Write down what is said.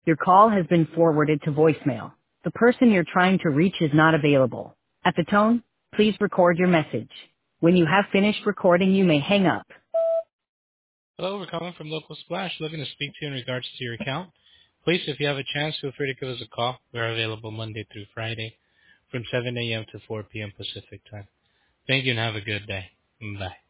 Your call has been forwarded to voicemail. The person you're trying to reach is not available. At the tone, please record your message. When you have finished recording, you may hang up. Hello, we're calling from Local Splash, looking to speak to you in regards to your account. Please, if you have a chance, feel free to give us a call. We're available Monday through Friday from 7 a.m. to 4 p.m. Pacific time. Thank you and have a good day. Bye.